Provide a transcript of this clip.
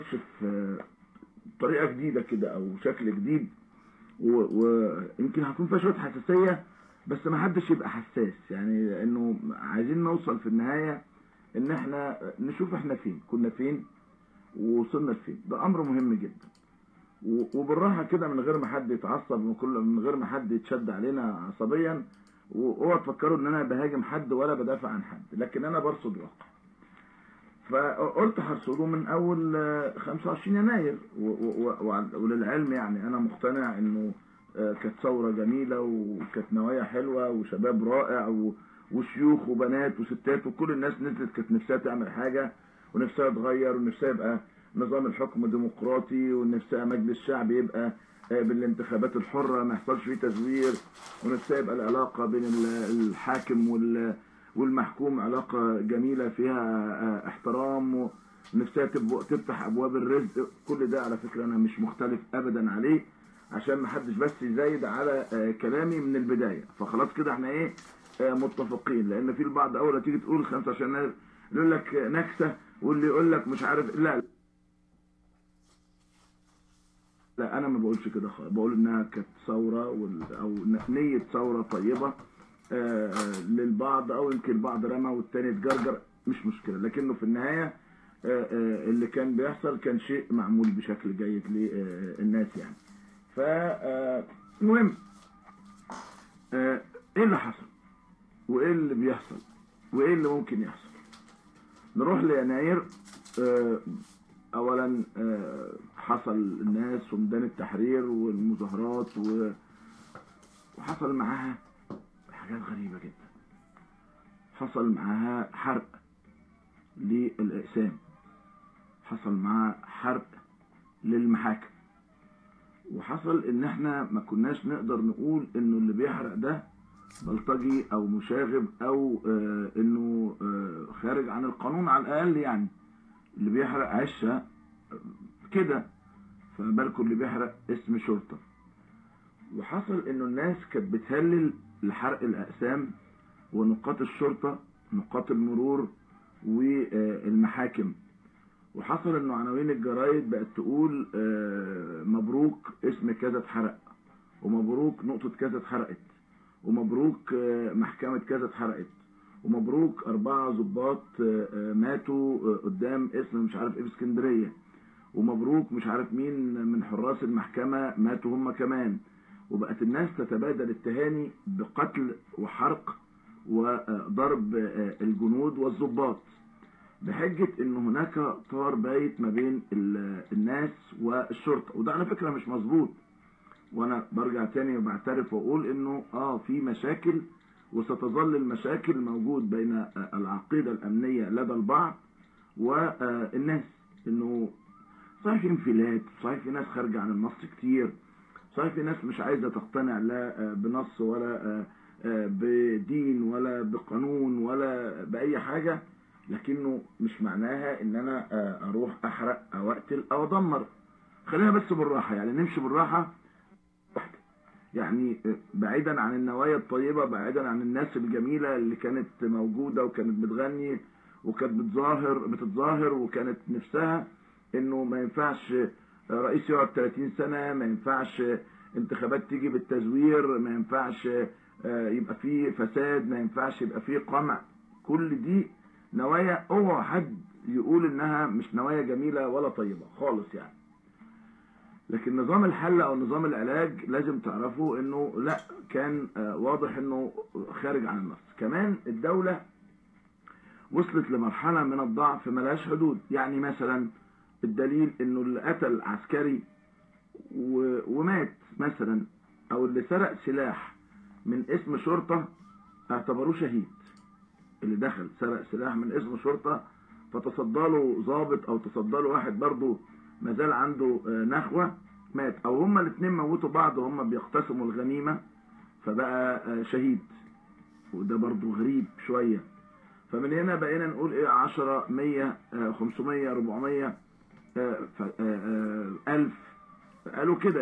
في طريقة جديدة كده او شكل جديد، ويمكن هتكون فيها شوية حساسية، بس ما حدش يبقى حساس، يعني لانه عايزين نوصل في النهاية ان احنا نشوف احنا فين كنا فين ووصلنا لفين. ده امر مهم جدا، وبالراحة كده من غير ما حد يتعصب، من غير ما حد يتشد علينا عصبيا. واوعوا تفكروا ان انا بهاجم حد ولا بدافع عن حد، لكن انا برصد واقع. فقلت هرصده من اول 25 يناير، وللعلم يعني انا مقتنع انه كانت ثورة جميلة وكانت نوايا حلوة وشباب رائع وشيوخ وبنات وستات وكل الناس نزلت كانت نفسها تعمل حاجة ونفسها تغير ونفسها يبقى نظام الحكم ديمقراطي، ونفسها مجلس الشعب يبقى بالانتخابات الحرة ما يحصلش فيه تزوير، ونفسها يبقى العلاقة بين الحاكم والمحكوم علاقة جميلة فيها احترام، ونفسها تفتح ابواب الرزق. كل ده على فكرة انا مش مختلف ابدا عليه، عشان ما حدش بس يزايد على كلامي من البداية. فخلاص كده احنا ايه متفقين، لان في البعض اول ما تيجي تقول 25 يناير يقول لك نكسة، واللي يقول لك مش عارف. لا انا ما بقولش كده خالص، بقول انها كانت ثورة او نية ثورة طيبة للبعض، او يمكن البعض رمى والتاني اتجرجر، مش مشكلة، لكنه في النهاية اللي كان بيحصل كان شيء معمول بشكل جيد للناس يعني. فالمهم ايه اللي حصل وايه اللي بيحصل وايه اللي ممكن يحصل. نروح ليناير. اولا حصل الناس وميدان التحرير والمظاهرات وحصل معاها حاجات غريبة جدا. حصل معاها حرق للأقسام، حصل معاها حرق للمحاكم، وحصل ان احنا ما كناش نقدر نقول انه اللي بيحرق ده بلطجي او مشاغب او انه خارج عن القانون على الاقل، يعني اللي بيحرق عشة كده، فبالكم اللي بيحرق اسم شرطة. وحصل انه الناس كانت بتهلل لحرق الاقسام ونقاط الشرطة، نقاط المرور والمحاكم. وحصل انه عناوين الجرايد بقت تقول مبروك اسم كذا اتحرق، ومبروك نقطة كذا اتحرقت، ومبروك محكمة كذا اتحرقت، ومبروك 4 ضباط ماتوا قدام اسم مش عارف ايه في اسكندرية، ومبروك مش عارف مين من حراس المحكمة ماتوا هم كمان. وبقت الناس تتبادل التهاني بقتل وحرق وضرب الجنود والضباط، بحجة ان هناك طار بايت ما بين الناس والشرطة. وده على فكرة مش مظبوط، وانا برجع تاني وبعترف واقول انه في مشاكل وستظل المشاكل موجود بين العقيدة الامنية لدى البعض والناس. انه صحيح في انفلات، صحيح في ناس خارجة عن النص كتير، صحيح في ناس مش عايزة تقتنع لا بنص ولا بدين ولا بقانون ولا بأي حاجة، لكنه مش معناها ان انا اروح احرق او اقتل او ادمر. خلينا بس بالراحة، يعني نمشي بالراحة يعني بعيدا عن النوايا الطيبة، بعيدا عن الناس الجميلة اللي كانت موجودة وكانت بتغني وكانت بتتظاهر وكانت نفسها انه ما ينفعش رئيس يقعد 30 سنة، ما ينفعش انتخابات تيجي بالتزوير، ما ينفعش يبقى فيه فساد، ما ينفعش يبقى فيه قمع. كل دي نوايا اوعى حد يقول انها مش نوايا جميلة ولا طيبة خالص يعني. لكن نظام الحل او نظام العلاج لازم تعرفوا انه لا، كان واضح انه خارج عن النص. كمان الدولة وصلت لمرحلة من الضعف ملهاش حدود. يعني مثلا الدليل انه اللي قتل عسكري ومات مثلا، او اللي سرق سلاح من اسم شرطة اعتبروه شهيد. اللي دخل سرق سلاح من اسم شرطة فتصدى له ضابط او تصدى له واحد برضه مازال عنده نخوة، مات. او هما الاثنين موتوا بعض وهما بيقتسموا الغنيمة فبقى شهيد، وده برضه غريب شوية. فمن هنا بقينا نقول ايه 10 100 500 400 1000 قالوا كده.